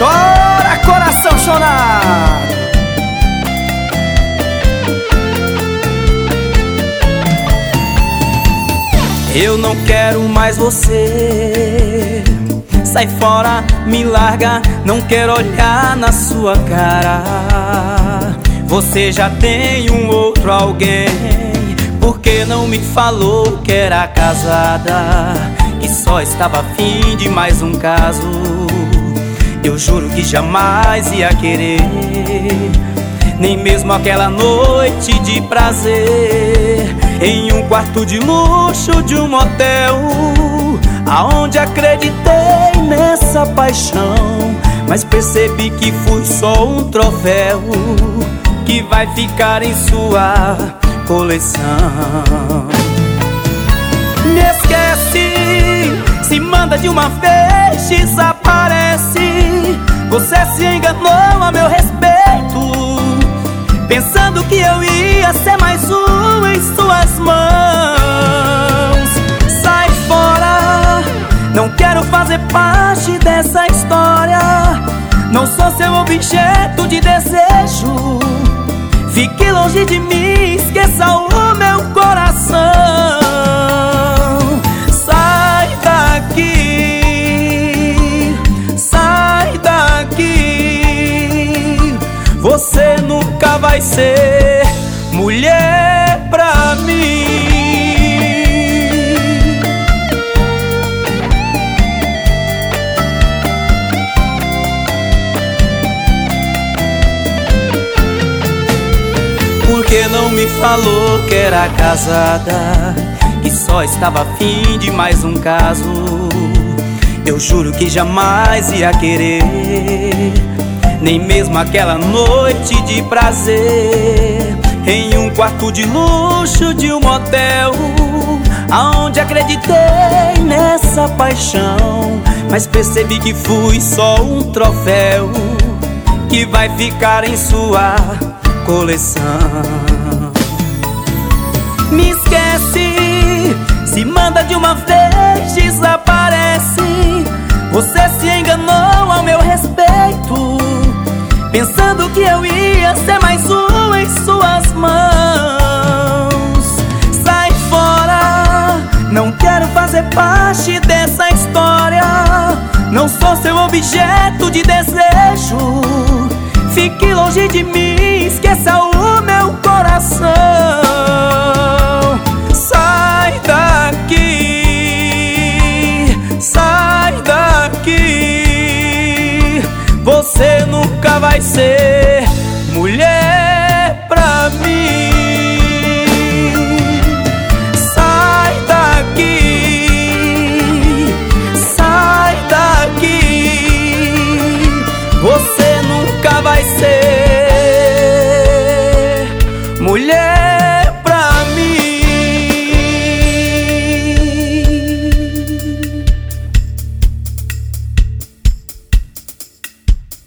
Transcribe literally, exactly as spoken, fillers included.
Chora, coração chorado. Eu não quero mais você. Sai fora, me larga, não quero olhar na sua cara. Você já tem um outro alguém. Por que não me falou que era casada, que só estava afim de mais um caso? Eu juro que jamais ia querer, nem mesmo aquela noite de prazer em um quarto de luxo de um motel, aonde acreditei nessa paixão, mas percebi que fui só um troféu que vai ficar em sua coleção. Me esquece, se manda de uma vez, desaparece. Você se enganou a meu respeito, pensando que eu ia ser mais um em suas mãos. Sai fora, não quero fazer parte dessa história. Não sou seu objeto de desejo. Fique longe de mim, esqueça o meu coração. Sai daqui, sai daqui. Você nunca vai ser mulher pra mim. Por que não me falou que era casada, que só estava afim de mais um caso? Eu juro que jamais ia querer, nem mesmo aquela noite de prazer em um quarto de luxo de um motel, aonde acreditei nessa paixão, mas percebi que fui só um troféu que vai ficar em sua coleção. Me esquece, se manda de uma vez, desaparece. Você se enganou ao meu respeito, pensando que eu ia ser mais um em suas mãos. Sai fora, não quero fazer parte dessa história. Não sou seu objeto de desejo. Fique longe de mim, esqueça o meu coração. Sai daqui, sai daqui. Você nunca vai ser mulher